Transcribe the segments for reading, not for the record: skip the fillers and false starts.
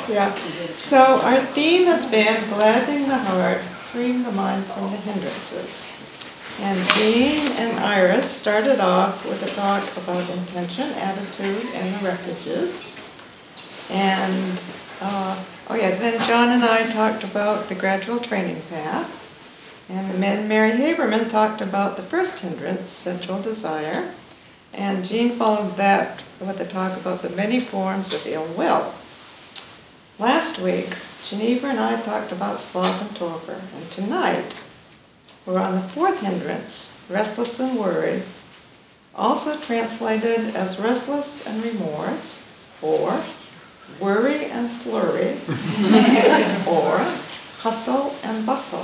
Yeah. So our theme has been gladdening the heart, freeing the mind from the hindrances. And Jean and Iris started off with a talk about intention, attitude, and the refuges. And then John and I talked about the gradual training path. And then Mary Haberman talked about the first hindrance, sensual desire. And Jean followed that with a talk about the many forms of ill will. Last week, Geneva and I talked about sloth and torpor. And tonight, we're on the fourth hindrance, restless and worry, also translated as restless and remorse, or worry and flurry, or hustle and bustle.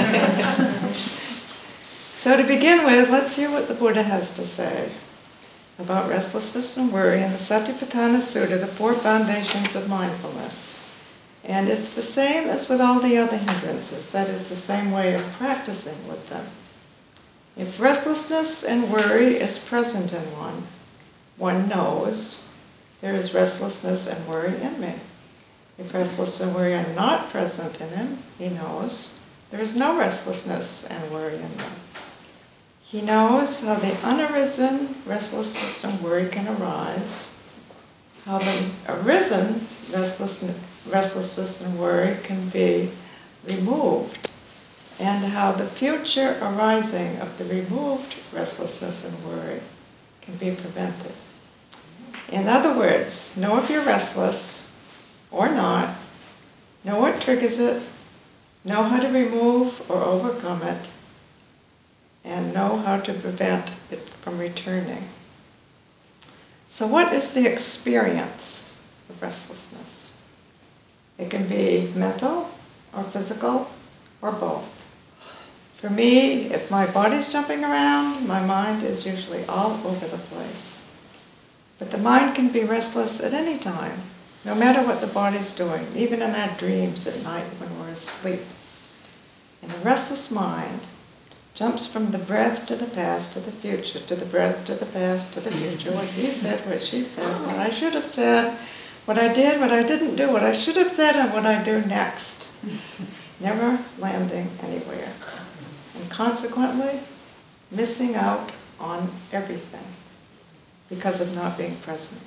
So to begin with, let's hear what the Buddha has to say about restlessness and worry in the Satipatthana Sutta, the four foundations of mindfulness. And it's the same as with all the other hindrances. That is the same way of practicing with them. If restlessness and worry is present in one knows there is restlessness and worry in me. If restlessness and worry are not present in him, he knows there is no restlessness and worry in me. He knows how the unarisen restlessness and worry can arise, how the arisen restlessness and worry can be removed, and how the future arising of the removed restlessness and worry can be prevented. In other words, know if you're restless or not, know what triggers it, know how to remove or overcome it, and know how to prevent it from returning. So what is the experience of restlessness? It can be mental or physical or both. For me, if my body's jumping around, my mind is usually all over the place. But the mind can be restless at any time, no matter what the body's doing, even in our dreams at night when we're asleep. And the restless mind jumps from the breath to the past to the future, to the breath to the past to the future, what he said, what she said, what I should have said, what I did, what I didn't do, what I should have said, and what I do next. Never landing anywhere. And consequently, missing out on everything because of not being present.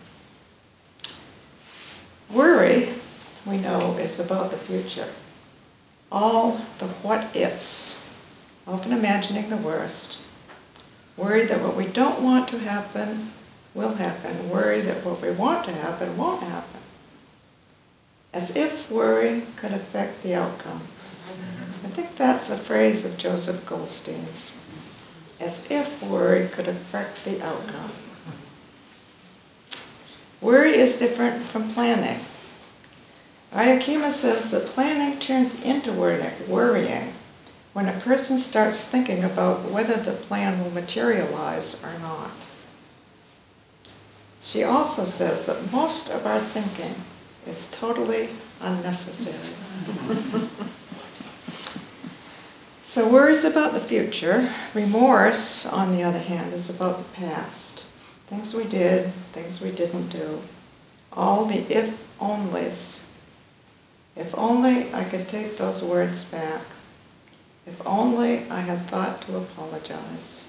Worry, we know, is about the future. All the what-ifs, often imagining the worst. Worry that what we don't want to happen will happen. Worry that what we want to happen won't happen. As if worry could affect the outcome. I think that's a phrase of Joseph Goldstein's. As if worry could affect the outcome. Worry is different from planning. Ayakima says that planning turns into worrying when a person starts thinking about whether the plan will materialize or not. She also says that most of our thinking is totally unnecessary. So worry is about the future. Remorse, on the other hand, is about the past. Things we did, things we didn't do. All the if-onlys. If only I could take those words back. If only I had thought to apologize.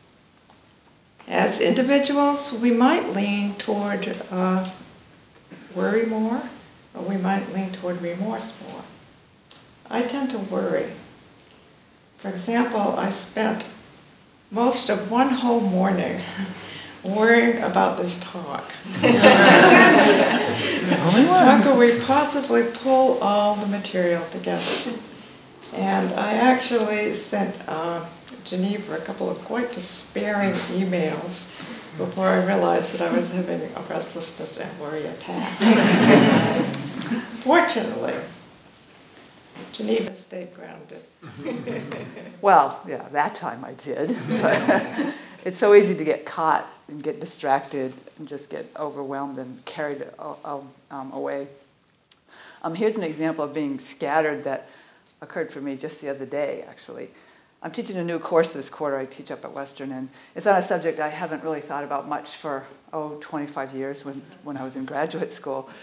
As individuals, we might lean toward worry more, or we might lean toward remorse more. I tend to worry. For example, I spent most of one whole morning worrying about this talk. How could we possibly pull all the material together? And I actually sent Geneva a couple of quite despairing emails before I realized that I was having a restlessness and worry attack. Fortunately, Geneva stayed grounded. Well, yeah, that time I did. But it's so easy to get caught and get distracted and just get overwhelmed and carried away. Here's an example of being scattered that occurred for me just the other day, actually. I'm teaching a new course this quarter. I teach up at Western, and it's on a subject I haven't really thought about much for, 25 years when I was in graduate school.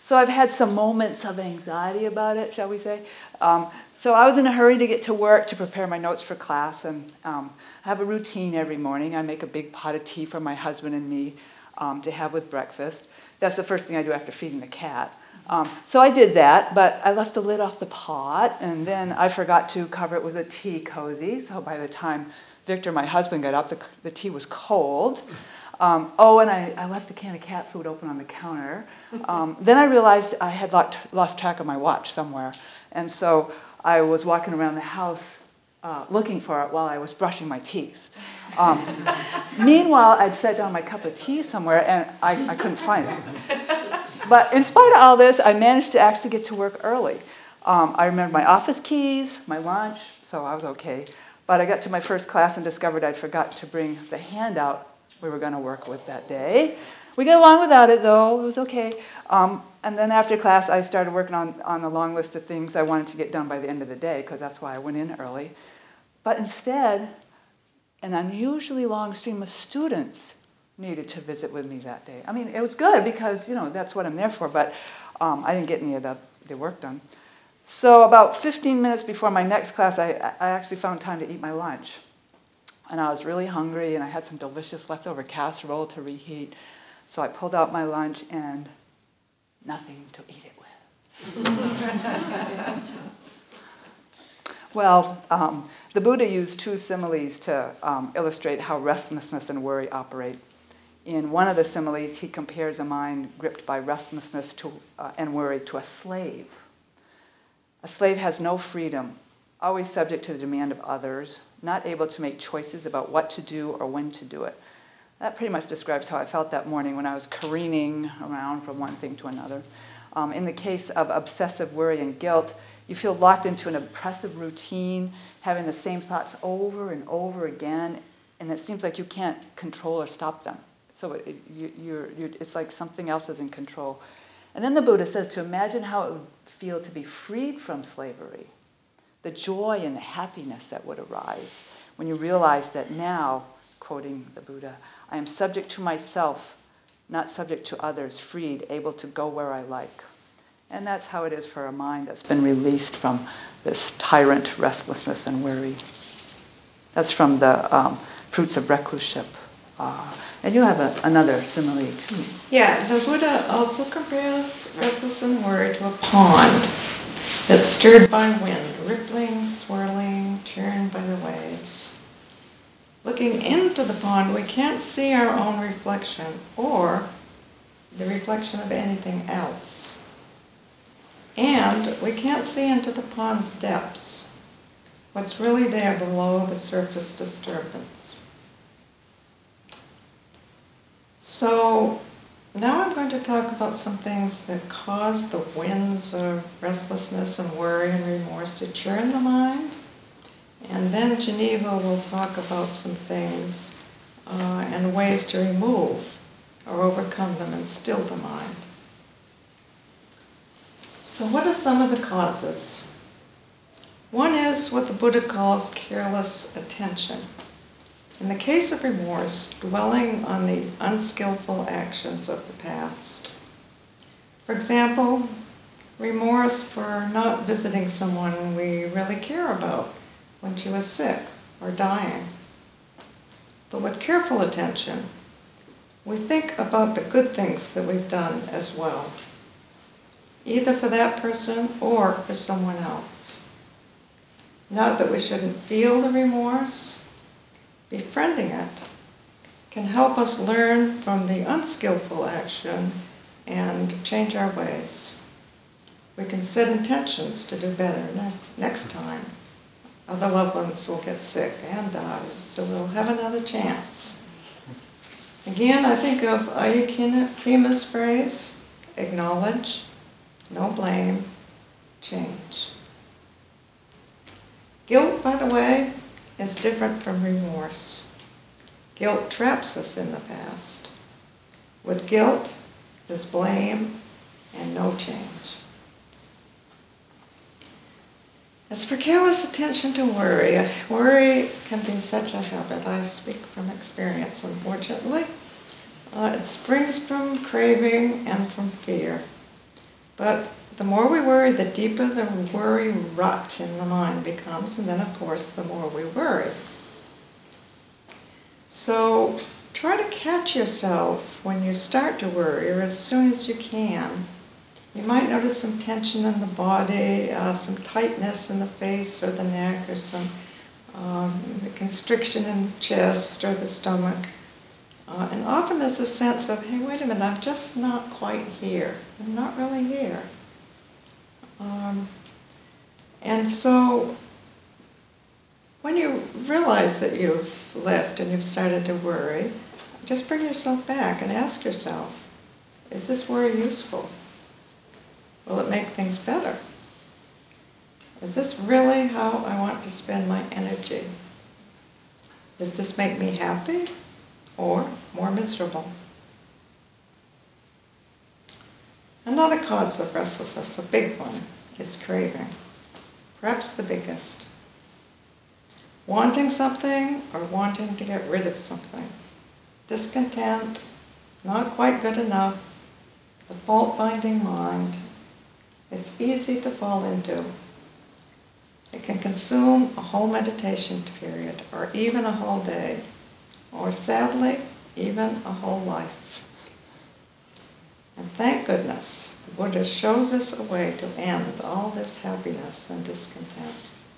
So I've had some moments of anxiety about it, shall we say. So I was in a hurry to get to work to prepare my notes for class, and I have a routine every morning. I make a big pot of tea for my husband and me to have with breakfast. That's the first thing I do after feeding the cat. So I did that, but I left the lid off the pot, and then I forgot to cover it with a tea cozy. So by the time Victor, my husband, got up, the tea was cold. And I left the can of cat food open on the counter. Then I realized I had lost track of my watch somewhere. And so I was walking around the house looking for it while I was brushing my teeth. Meanwhile, I'd set down my cup of tea somewhere, and I couldn't find it. But in spite of all this, I managed to actually get to work early. I remembered my office keys, my lunch, so I was okay. But I got to my first class and discovered I'd forgotten to bring the handout we were going to work with that day. We got along without it, though. It was okay. And then after class, I started working on a long list of things I wanted to get done by the end of the day, because that's why I went in early. But instead, an unusually long stream of students needed to visit with me that day. I mean, it was good because, that's what I'm there for, but I didn't get any of the work done. So about 15 minutes before my next class, I actually found time to eat my lunch. And I was really hungry, and I had some delicious leftover casserole to reheat. So I pulled out my lunch and nothing to eat it with. Well, the Buddha used two similes to illustrate how restlessness and worry operate. In one of the similes, he compares a mind gripped by restlessness and worry to a slave. A slave has no freedom, always subject to the demand of others, not able to make choices about what to do or when to do it. That pretty much describes how I felt that morning when I was careening around from one thing to another. In the case of obsessive worry and guilt, you feel locked into an oppressive routine, having the same thoughts over and over again, and it seems like you can't control or stop them. So it's like something else is in control. And then the Buddha says to imagine how it would feel to be freed from slavery, the joy and the happiness that would arise when you realize that now, quoting the Buddha, I am subject to myself, not subject to others, freed, able to go where I like. And that's how it is for a mind that's been released from this tyrant restlessness and worry. That's from the Fruits of Recluseship. And you have another simile too. Yeah, the Buddha also compares restless and worry to a pond that's stirred by wind, rippling, swirling, churned by the waves. Looking into the pond, we can't see our own reflection or the reflection of anything else. And we can't see into the pond's depths, what's really there below the surface disturbance. So now I'm going to talk about some things that cause the winds of restlessness and worry and remorse to churn the mind. And then Geneva will talk about some things and ways to remove or overcome them and still the mind. So what are some of the causes? One is what the Buddha calls careless attention. In the case of remorse, dwelling on the unskillful actions of the past. For example, remorse for not visiting someone we really care about when she was sick or dying. But with careful attention, we think about the good things that we've done as well, either for that person or for someone else. Not that we shouldn't feel the remorse. Befriending it can help us learn from the unskillful action and change our ways. We can set intentions to do better next time. Other loved ones will get sick and die, so we'll have another chance. Again, I think of Ayya Khima's phrase, acknowledge, no blame, change. Guilt, by the way, is different from remorse. Guilt traps us in the past. With guilt, there's blame and no change. As for careless attention to worry, worry can be such a habit. I speak from experience, unfortunately. It springs from craving and from fear. But the more we worry, the deeper the worry rut in the mind becomes, and then of course the more we worry. So try to catch yourself when you start to worry, or as soon as you can. You might notice some tension in the body, some tightness in the face or the neck, or some constriction in the chest or the stomach. And often there's a sense of, hey, wait a minute, I'm just not quite here. I'm not really here. And so when you realize that you've left and you've started to worry, just bring yourself back and ask yourself, is this worry useful? Will it make things better? Is this really how I want to spend my energy? Does this make me happy or more miserable? Another cause of restlessness, a big one, is craving. Perhaps the biggest. Wanting something or wanting to get rid of something. Discontent, not quite good enough, the fault-finding mind. It's easy to fall into. It can consume a whole meditation period, or even a whole day, or sadly, even a whole life. And thank goodness, the Buddha shows us a way to end all this happiness and discontent.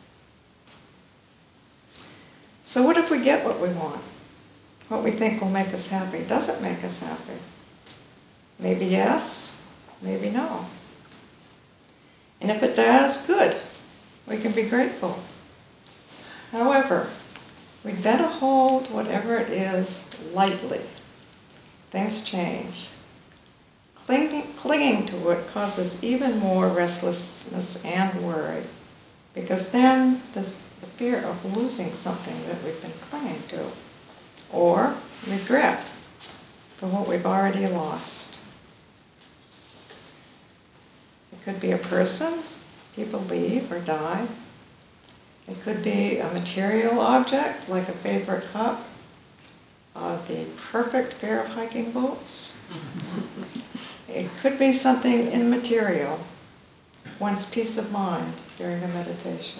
So what if we get what we want? What we think will make us happy? Does it make us happy? Maybe yes, maybe no. And if it does, good. We can be grateful. However, we'd better hold whatever it is lightly. Things change. Clinging to it causes even more restlessness and worry, because then there's the fear of losing something that we've been clinging to, or regret for what we've already lost. It could be a person, people leave or die. It could be a material object, like a favorite cup, the perfect pair of hiking boots. It could be something immaterial, one's peace of mind during a meditation.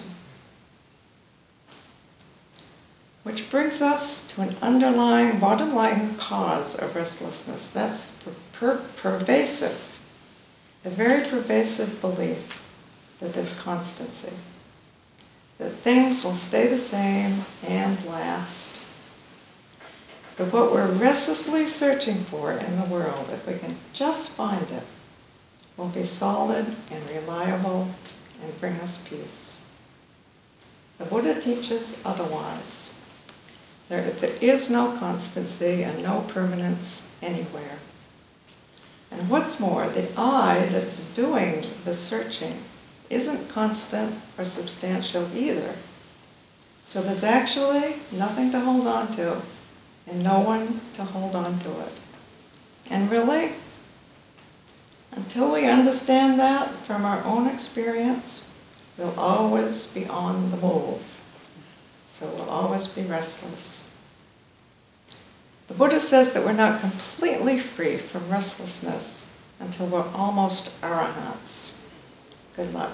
Which brings us to an underlying, bottom-line cause of restlessness. That's pervasive, a very pervasive belief that there's constancy, that things will stay the same and last. But what we're restlessly searching for in the world, if we can just find it, will be solid and reliable and bring us peace. The Buddha teaches otherwise. There is no constancy and no permanence anywhere. And what's more, the I that's doing the searching isn't constant or substantial either. So there's actually nothing to hold on to and no one to hold on to it. And really, until we understand that from our own experience, we'll always be on the move. So we'll always be restless. The Buddha says that we're not completely free from restlessness until we're almost arahants. Good luck.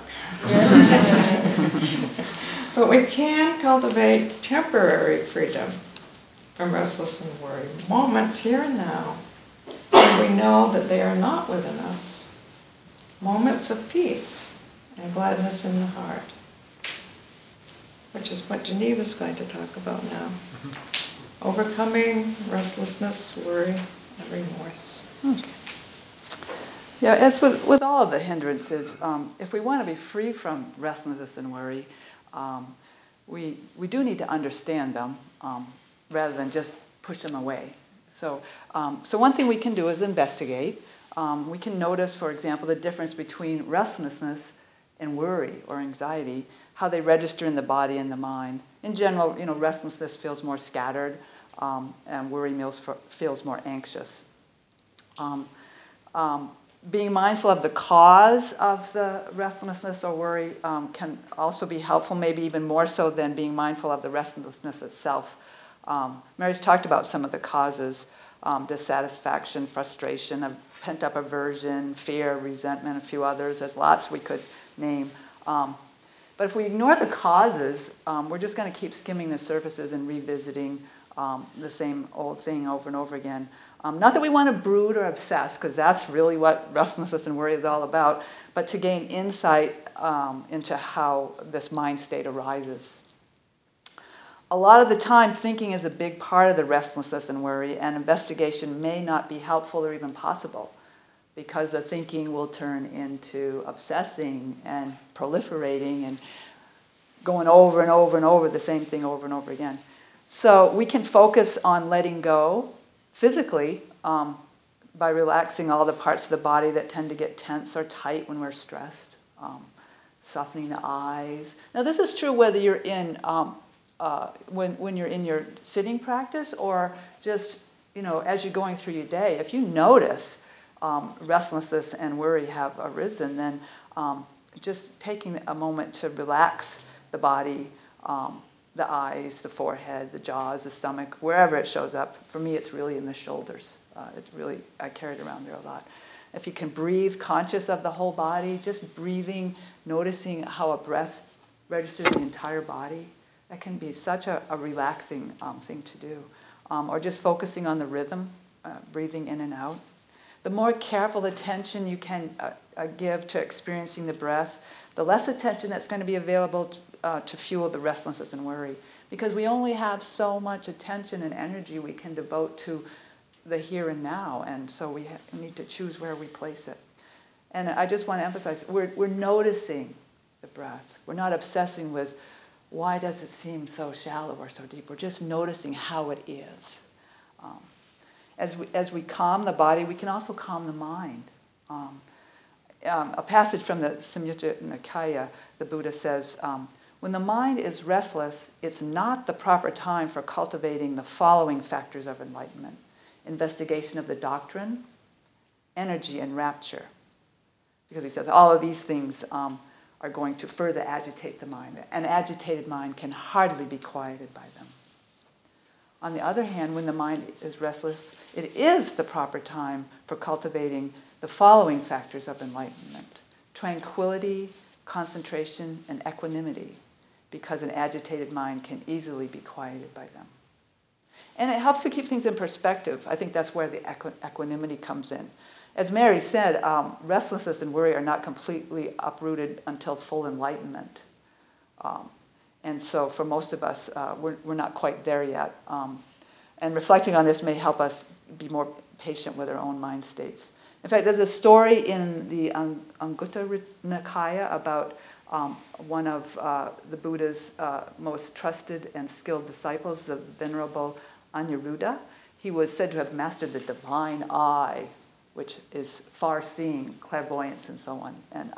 But we can cultivate temporary freedom from restless and worry, moments here and now, when we know that they are not within us, moments of peace and gladness in the heart, which is what Geneva's going to talk about now. Overcoming restlessness, worry, and remorse. Yeah, as with all of the hindrances, if we want to be free from restlessness and worry, we do need to understand them rather than just push them away. So one thing we can do is investigate. We can notice, for example, the difference between restlessness and worry or anxiety, how they register in the body and the mind. In general, restlessness feels more scattered, and worry feels more anxious. Being mindful of the cause of the restlessness or worry can also be helpful, maybe even more so than being mindful of the restlessness itself. Mary's talked about some of the causes. dissatisfaction, frustration, pent-up aversion, fear, resentment, a few others. There's lots we could name. But if we ignore the causes, we're just going to keep skimming the surfaces and revisiting the same old thing over and over again. Not that we want to brood or obsess, because that's really what restlessness and worry is all about, but to gain insight into how this mind state arises. A lot of the time, thinking is a big part of the restlessness and worry, and investigation may not be helpful or even possible, because the thinking will turn into obsessing and proliferating and going over and over and over the same thing over and over again. So we can focus on letting go physically by relaxing all the parts of the body that tend to get tense or tight when we're stressed, softening the eyes. Now this is true whether you're in when you're in your sitting practice or just as you're going through your day. If you notice restlessness and worry have arisen, then just taking a moment to relax the body, the eyes, the forehead, the jaws, the stomach, wherever it shows up. For me, it's really in the shoulders. I carry it around there a lot. If you can breathe, conscious of the whole body, just breathing, noticing how a breath registers the entire body, that can be such a relaxing thing to do. Or just focusing on the rhythm, breathing in and out. The more careful attention you can give to experiencing the breath, the less attention that's going to be available to fuel the restlessness and worry. Because we only have so much attention and energy we can devote to the here and now, and so we need to choose where we place it. And I just want to emphasize, we're noticing the breath. We're not obsessing with why does it seem so shallow or so deep. We're just noticing how it is. As we calm the body, we can also calm the mind. A passage from the Samyutta Nikaya, the Buddha says, when the mind is restless, it's not the proper time for cultivating the following factors of enlightenment: investigation of the doctrine, energy, and rapture. Because he says all of these things are going to further agitate the mind. An agitated mind can hardly be quieted by them. On the other hand, when the mind is restless, it is the proper time for cultivating the following factors of enlightenment: tranquility, concentration, and equanimity, because an agitated mind can easily be quieted by them. And it helps to keep things in perspective. I think that's where the equanimity comes in. As Mary said, restlessness and worry are not completely uprooted until full enlightenment. And so for most of us, we're not quite there yet. And reflecting on this may help us be more patient with our own mind states. In fact, there's a story in the Anguttara Nikaya about one of the Buddha's most trusted and skilled disciples, the Venerable Aniruddha. He was said to have mastered the divine eye, which is far-seeing, clairvoyance, and so on. And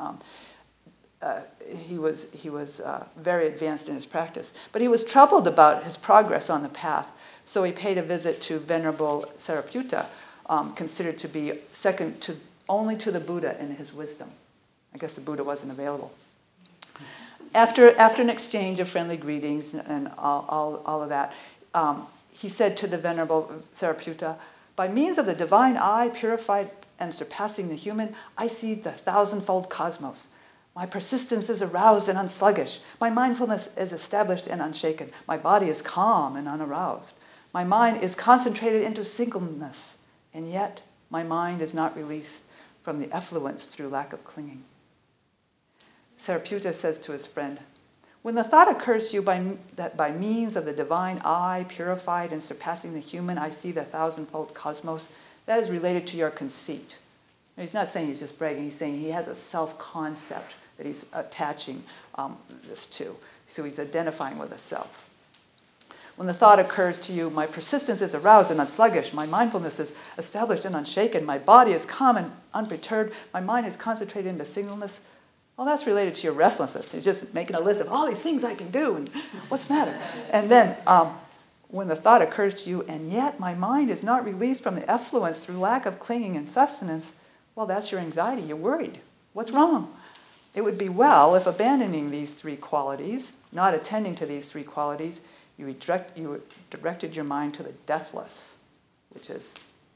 he was very advanced in his practice. But he was troubled about his progress on the path, so he paid a visit to Venerable Sariputta, considered to be second only to the Buddha in his wisdom. I guess the Buddha wasn't available. After an exchange of friendly greetings and all of that, he said to the Venerable Sariputta, "By means of the divine eye, purified and surpassing the human, I see the thousandfold cosmos. My persistence is aroused and unsluggish. My mindfulness is established and unshaken. My body is calm and unaroused. My mind is concentrated into singleness, and yet my mind is not released from the effluence through lack of clinging." Sariputta says to his friend, "When the thought occurs to you that by means of the divine eye, purified and surpassing the human, I see the thousandfold cosmos, that is related to your conceit." And he's not saying he's just bragging, he's saying he has a self-concept that he's attaching this to. So he's identifying with a self. When the thought occurs to you, my persistence is aroused and unsluggish, my mindfulness is established and unshaken, my body is calm and unperturbed, my mind is concentrated into singleness, well, that's related to your restlessness. He's just making a list of all these things I can do, and what's the matter? And then when the thought occurs to you, and yet my mind is not released from the effluence through lack of clinging and sustenance, well, that's your anxiety. You're worried. What's wrong? It would be well if abandoning these three qualities, not attending to these three qualities, you directed your mind to the deathless, which is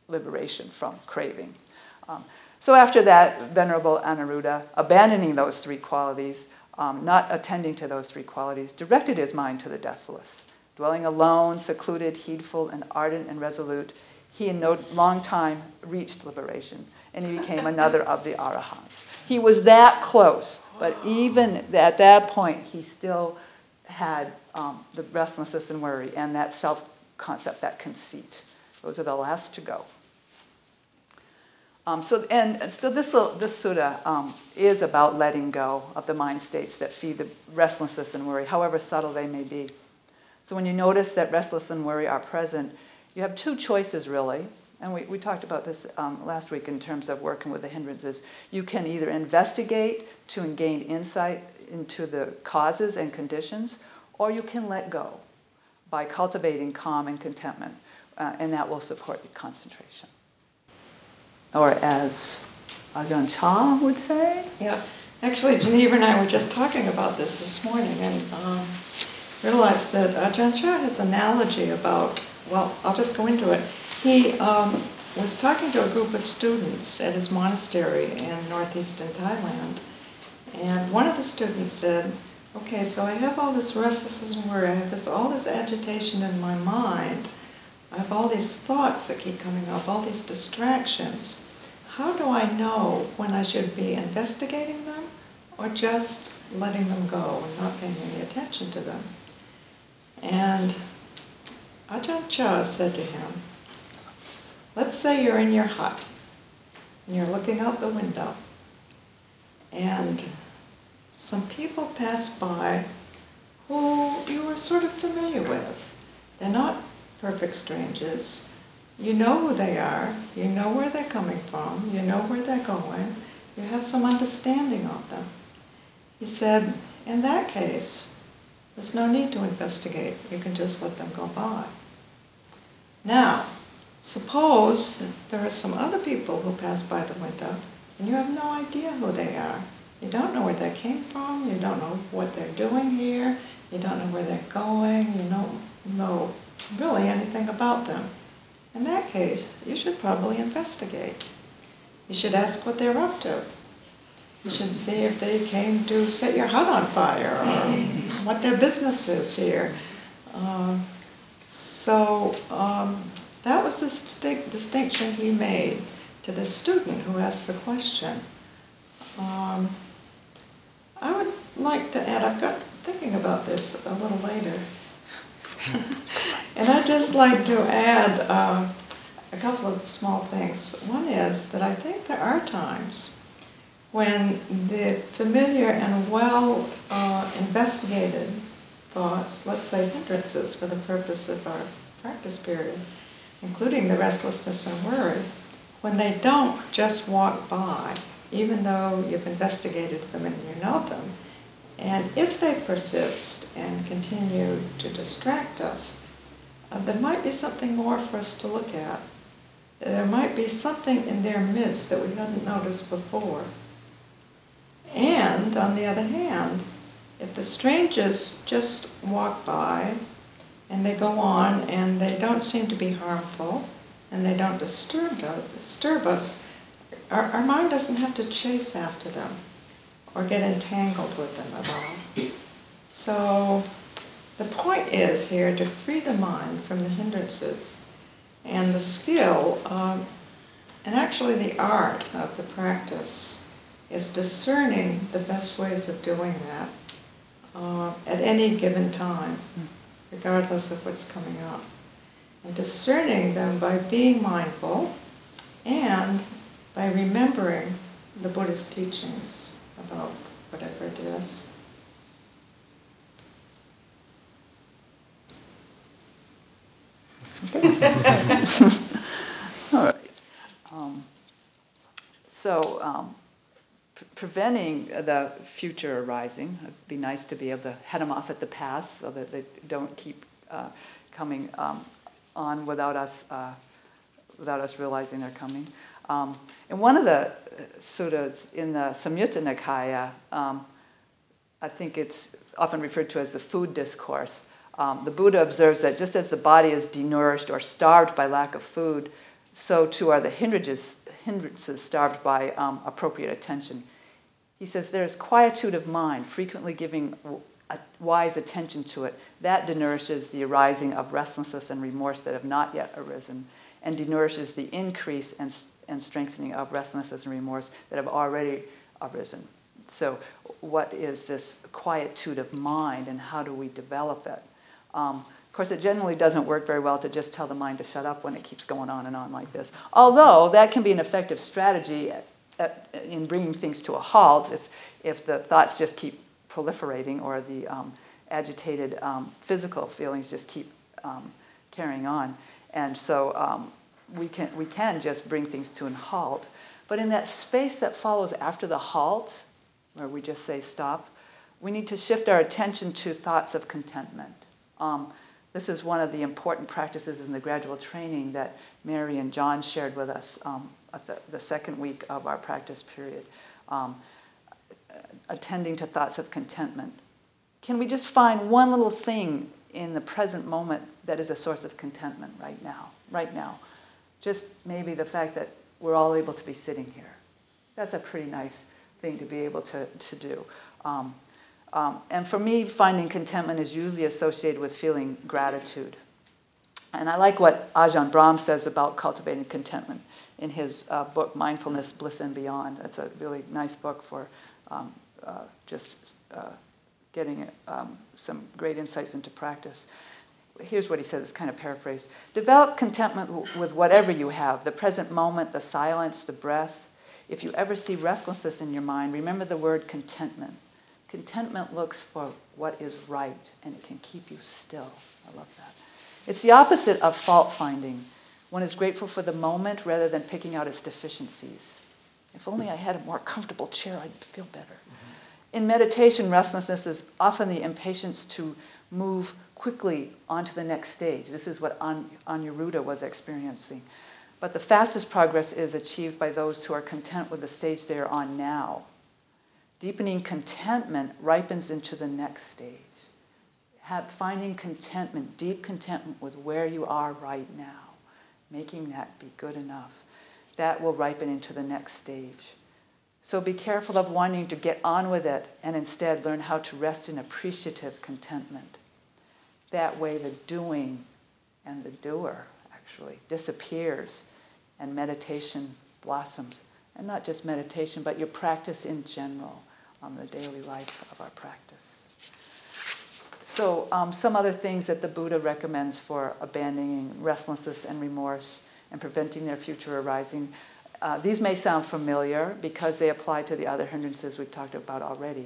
liberation from craving. So after that, Venerable Anuruddha, abandoning those three qualities, not attending to those three qualities, directed his mind to the deathless. Dwelling alone, secluded, heedful, and ardent and resolute, he in no long time reached liberation, and he became another of the arahants. He was that close, but even at that point, he still had the restlessness and worry and that self-concept, that conceit. Those are the last to go. So this sutta is about letting go of the mind states that feed the restlessness and worry, however subtle they may be. So when you notice that restlessness and worry are present, you have two choices really. And we talked about this last week in terms of working with the hindrances. You can either investigate to gain insight into the causes and conditions, or you can let go by cultivating calm and contentment, and that will support your concentration. Or as Ajahn Chah would say. Yeah, actually Geneva and I were just talking about this morning and realized that Ajahn Chah has an analogy about, well, I'll just go into it. He was talking to a group of students at his monastery in northeastern Thailand, and one of the students said, okay, so I have all this restlessness and worry, I have all this agitation in my mind, I have all these thoughts that keep coming up, all these distractions. How do I know when I should be investigating them or just letting them go and not paying any attention to them? And Ajahn Chah said to him, let's say you're in your hut and you're looking out the window and some people pass by who you are sort of familiar with. They're not perfect strangers. You know who they are. You know where they're coming from. You know where they're going. You have some understanding of them. He said, in that case, there's no need to investigate. You can just let them go by. Now, suppose there are some other people who pass by the window and you have no idea who they are. You don't know where they came from. You don't know what they're doing here. You don't know where they're going. You don't know really anything about them. In that case, you should probably investigate. You should ask what they're up to. You should see if they came to set your hut on fire or what their business is here. So that was the distinction he made to the student who asked the question. I would like to add, I've got thinking about this a little later, and I'd just like to add a couple of small things. One is that I think there are times when the familiar and well investigated thoughts, let's say hindrances for the purpose of our practice period, including the restlessness and worry, when they don't just walk by, even though you've investigated them and you know them, and if they persist and continue to distract us, there might be something more for us to look at. There might be something in their midst that we hadn't noticed before. And, on the other hand, if the strangers just walk by and they go on and they don't seem to be harmful and they don't disturb us, our mind doesn't have to chase after them or get entangled with them at all. So the point is here to free the mind from the hindrances, and the skill, and actually the art of the practice is discerning the best ways of doing that at any given time, regardless of what's coming up. And discerning them by being mindful and by remembering the Buddha's teachings about whatever it is. All right. Preventing the future arising, it'd be nice to be able to head them off at the pass so that they don't keep coming on without us realizing they're coming. In one of the suttas in the Samyutta Nikaya, I think it's often referred to as the food discourse. The Buddha observes that just as the body is denourished or starved by lack of food, so too are the hindrances starved by appropriate attention. He says there is quietude of mind, frequently giving a wise attention to it. That denourishes the arising of restlessness and remorse that have not yet arisen, and denourishes the increase and strengthening of restlessness and remorse that have already arisen. So what is this quietude of mind, and how do we develop it? Of course, it generally doesn't work very well to just tell the mind to shut up when it keeps going on and on like this. Although that can be an effective strategy in bringing things to a halt if the thoughts just keep proliferating, or the agitated physical feelings just keep carrying on. And so we can just bring things to a halt. But in that space that follows after the halt, where we just say stop, we need to shift our attention to thoughts of contentment. This is one of the important practices in the gradual training that Mary and John shared with us at the second week of our practice period, attending to thoughts of contentment. Can we just find one little thing in the present moment that is a source of contentment right now? Just maybe the fact that we're all able to be sitting here. That's a pretty nice thing to be able to do. And for me, finding contentment is usually associated with feeling gratitude. And I like what Ajahn Brahm says about cultivating contentment in his book, Mindfulness, Bliss and Beyond. It's a really nice book for getting some great insights into practice. Here's what he says, it's kind of paraphrased. Develop contentment with whatever you have, the present moment, the silence, the breath. If you ever see restlessness in your mind, remember the word contentment. Contentment looks for what is right, and it can keep you still. I love that. It's the opposite of fault finding. One is grateful for the moment rather than picking out its deficiencies. If only I had a more comfortable chair, I'd feel better. Mm-hmm. In meditation, restlessness is often the impatience to move quickly onto the next stage. This is what Anuruddha was experiencing. But the fastest progress is achieved by those who are content with the stage they are on now. Deepening contentment ripens into the next stage. Finding contentment, deep contentment with where you are right now, making that be good enough, that will ripen into the next stage. So be careful of wanting to get on with it, and instead learn how to rest in appreciative contentment. That way the doing and the doer actually disappears, and meditation blossoms. And not just meditation, but your practice in general, the daily life of our practice. So some other things that the Buddha recommends for abandoning restlessness and remorse and preventing their future arising. These may sound familiar because they apply to the other hindrances we've talked about already.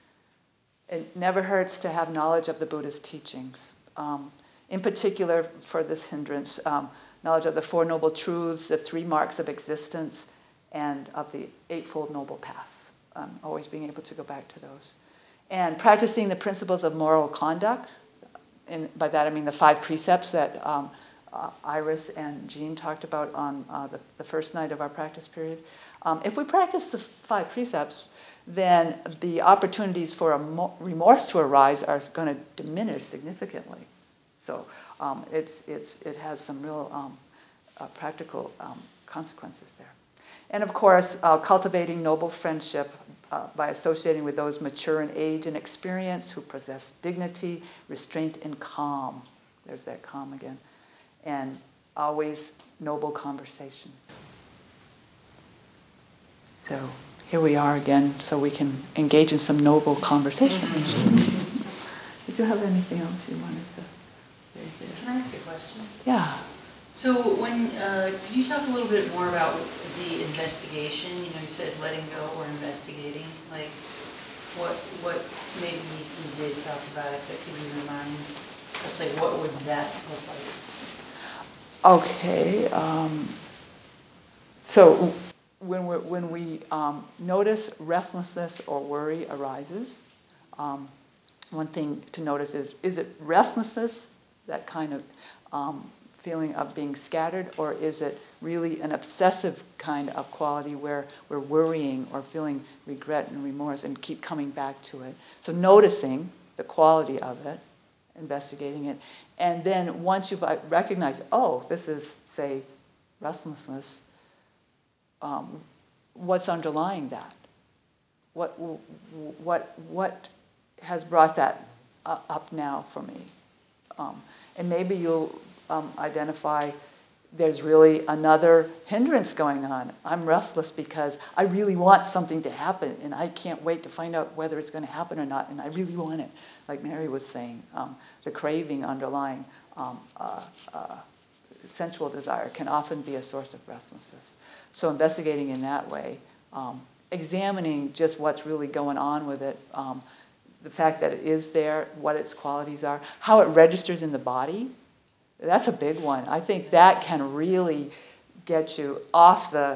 It never hurts to have knowledge of the Buddha's teachings. In particular, for this hindrance, knowledge of the Four Noble Truths, the 3 marks of existence, and of the Eightfold Noble Path. Always being able to go back to those. And practicing the principles of moral conduct. And by that I mean the 5 precepts that Iris and Jean talked about on the first night of our practice period. If we practice the 5 precepts, then the opportunities for remorse to arise are going to diminish significantly. So it has some real practical consequences there. And of course, cultivating noble friendship by associating with those mature in age and experience who possess dignity, restraint, and calm. There's that calm again. And always noble conversations. So here we are again, so we can engage in some noble conversations. Did you have anything else you wanted to say here? Can I ask you a question? Yeah. So when, could you talk a little bit more about the investigation? You know, you said letting go or investigating. Like, what maybe you did talk about it, but could you remind us, like, what would that look like? Okay. So when we notice restlessness or worry arises, one thing to notice is it restlessness, that kind of feeling of being scattered, or is it really an obsessive kind of quality where we're worrying or feeling regret and remorse and keep coming back to it? So noticing the quality of it, investigating it, and then once you've recognized, oh, this is, say, restlessness, what's underlying that? What has brought that up now for me? And maybe you'll identify there's really another hindrance going on. I'm restless because I really want something to happen, and I can't wait to find out whether it's going to happen or not, and I really want it. Like Mary was saying, the craving underlying sensual desire can often be a source of restlessness. So investigating in that way, examining just what's really going on with it, the fact that it is there, what its qualities are, how it registers in the body. That's a big one. I think that can really get you off the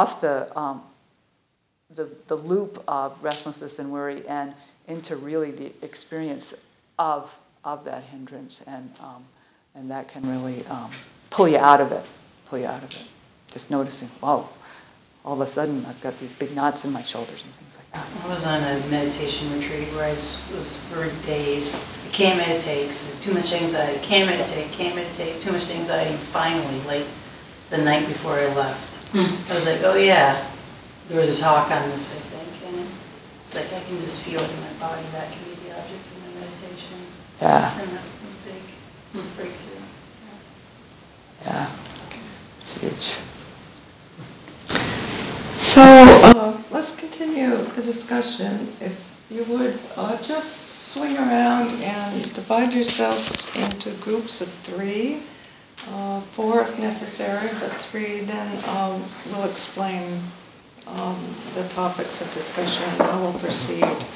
loop of restlessness and worry and into really the experience of that hindrance, and that can really pull you out of it. Just noticing, whoa, all of a sudden I've got these big knots in my shoulders and things like that. I was on a meditation retreat where I was for days. I can't meditate because too much anxiety. Can't meditate, too much anxiety. And finally, like the night before I left, I was like, oh yeah, there was a talk on this, I think, and it's like I can just feel it in my body. That can be the object of my meditation. Yeah. And that was big breakthrough. Yeah. It's huge. So let's continue the discussion. If you would just swing around and divide yourselves into groups of 3, 4 if necessary, but 3, then we'll explain the topics of discussion and how we'll proceed.